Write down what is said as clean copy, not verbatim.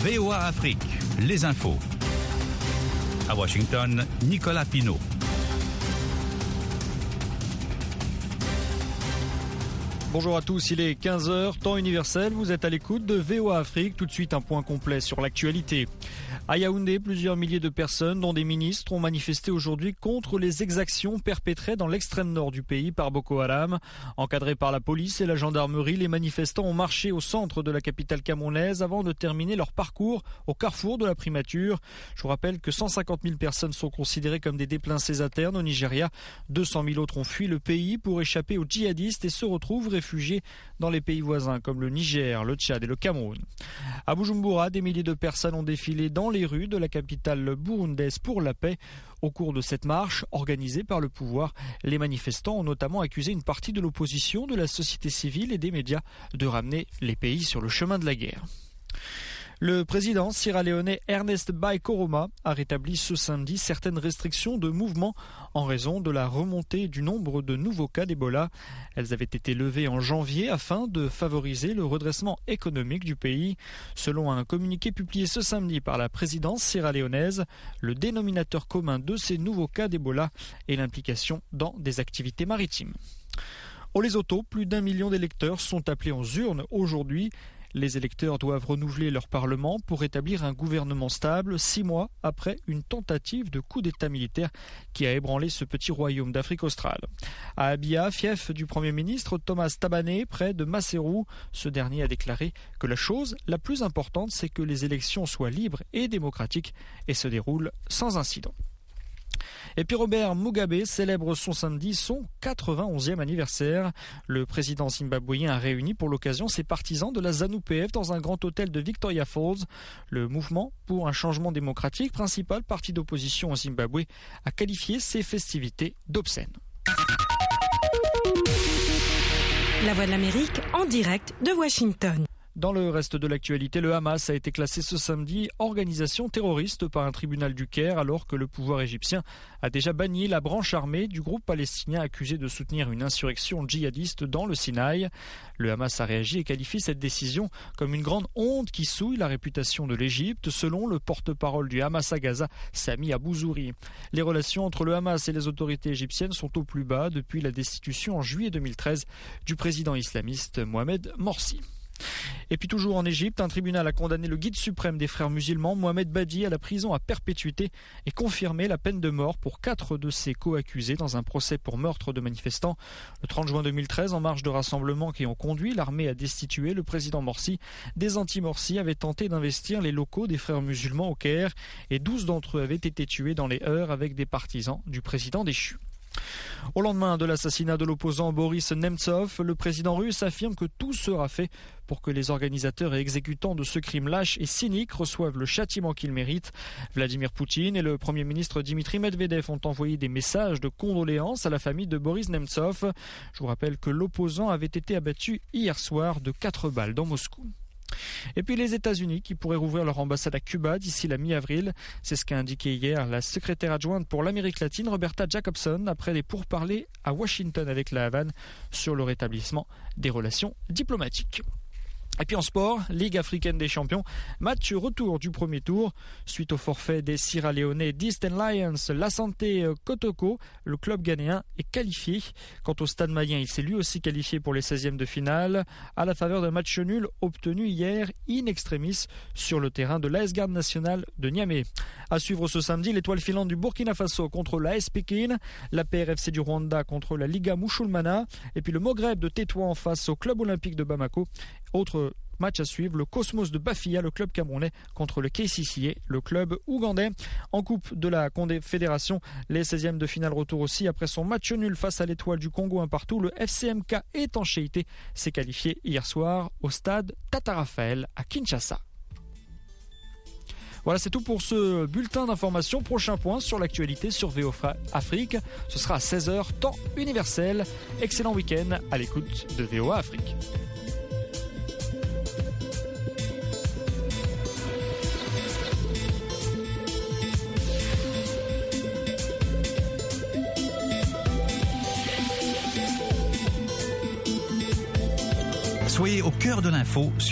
VOA Afrique, les infos. À Washington, Nicolas Pinault. Bonjour à tous, il est 15h, temps universel, vous êtes à l'écoute de VOA Afrique. Tout de suite un point complet sur l'actualité. À Yaoundé, plusieurs milliers de personnes, dont des ministres, ont manifesté aujourd'hui contre les exactions perpétrées dans l'extrême nord du pays par Boko Haram. Encadrés par la police et la gendarmerie, les manifestants ont marché au centre de la capitale camerounaise avant de terminer leur parcours au carrefour de la primature. Je vous rappelle que 150 000 personnes sont considérées comme des déplacés internes au Nigeria. 200 000 autres ont fui le pays pour échapper aux djihadistes et se retrouvent réfugiés dans les pays voisins comme le Niger, le Tchad et le Cameroun. À Bujumbura, des milliers de personnes ont défilé dans les rues de la capitale burundaise pour la paix. Au cours de cette marche, organisée par le pouvoir, les manifestants ont notamment accusé une partie de l'opposition, de la société civile et des médias de ramener les pays sur le chemin de la guerre. Le président sierra-léonais Ernest Bai Koroma a rétabli ce samedi certaines restrictions de mouvement en raison de la remontée du nombre de nouveaux cas d'Ebola. Elles avaient été levées en janvier afin de favoriser le redressement économique du pays. Selon un communiqué publié ce samedi par la présidence sierra-léonaise, le dénominateur commun de ces nouveaux cas d'Ebola est l'implication dans des activités maritimes. Au Lesotho, plus d'1 million d'électeurs sont appelés aux urnes aujourd'hui. Les électeurs doivent renouveler leur parlement pour établir un gouvernement stable 6 mois après une tentative de coup d'État militaire qui a ébranlé ce petit royaume d'Afrique australe. À Abia, fief du Premier ministre Thomas Tabané, près de Maseru, ce dernier a déclaré que la chose la plus importante, c'est que les élections soient libres et démocratiques et se déroulent sans incident. Et puis Robert Mugabe célèbre son samedi son 91e anniversaire. Le président zimbabwéen a réuni pour l'occasion ses partisans de la ZANU-PF dans un grand hôtel de Victoria Falls. Le mouvement pour un changement démocratique, principal parti d'opposition au Zimbabwe, a qualifié ces festivités d'obscènes. La Voix de l'Amérique en direct de Washington. Dans le reste de l'actualité, le Hamas a été classé ce samedi organisation terroriste par un tribunal du Caire alors que le pouvoir égyptien a déjà banni la branche armée du groupe palestinien accusé de soutenir une insurrection djihadiste dans le Sinaï. Le Hamas a réagi et qualifie cette décision comme une grande honte qui souille la réputation de l'Égypte, selon le porte-parole du Hamas à Gaza, Sami Abouzouri. Les relations entre le Hamas et les autorités égyptiennes sont au plus bas depuis la destitution en juillet 2013 du président islamiste Mohamed Morsi. Et puis toujours en Égypte, un tribunal a condamné le guide suprême des frères musulmans, Mohamed Badi, à la prison à perpétuité et confirmé la peine de mort pour 4 de ses co-accusés dans un procès pour meurtre de manifestants. Le 30 juin 2013, en marge de rassemblements qui ont conduit l'armée à destituer le président Morsi, des anti-Morsi avaient tenté d'investir les locaux des frères musulmans au Caire et 12 d'entre eux avaient été tués dans les heurts avec des partisans du président déchu. Au lendemain de l'assassinat de l'opposant Boris Nemtsov, le président russe affirme que tout sera fait pour que les organisateurs et exécutants de ce crime lâche et cynique reçoivent le châtiment qu'ils méritent. Vladimir Poutine et le Premier ministre Dmitri Medvedev ont envoyé des messages de condoléances à la famille de Boris Nemtsov. Je vous rappelle que l'opposant avait été abattu hier soir de 4 balles dans Moscou. Et puis les États-Unis qui pourraient rouvrir leur ambassade à Cuba d'ici la mi-avril. C'est ce qu'a indiqué hier la secrétaire adjointe pour l'Amérique latine, Roberta Jacobson, après des pourparlers à Washington avec la Havane sur le rétablissement des relations diplomatiques. Et puis en sport, Ligue africaine des champions, match retour du premier tour. Suite au forfait des Sierra-Léonais d'Eastern Lions, l'Asante Kotoko, le club ghanéen est qualifié. Quant au Stade malien, il s'est lui aussi qualifié pour les 16e de finale, à la faveur d'un match nul obtenu hier in extremis sur le terrain de l'AS Garde nationale de Niamey. À suivre ce samedi, l'étoile filante du Burkina Faso contre l'AS Pékin, la PRFC du Rwanda contre la Liga Mushulmana, et puis le Maghreb de Tétouan face au club olympique de Bamako. Autre match à suivre, le Cosmos de Bafia, le club camerounais, contre le KCCA, le club ougandais. En coupe de la Confédération, les 16e de finale retour aussi. Après son match nul face à l'étoile du Congo 1-1, le FCMK Étanchéité s'est qualifié hier soir au stade Tata Raphaël à Kinshasa. Voilà, c'est tout pour ce bulletin d'information. Prochain point sur l'actualité sur VOA Afrique. Ce sera à 16h, temps universel. Excellent week-end à l'écoute de VOA Afrique. Soyez au cœur de l'info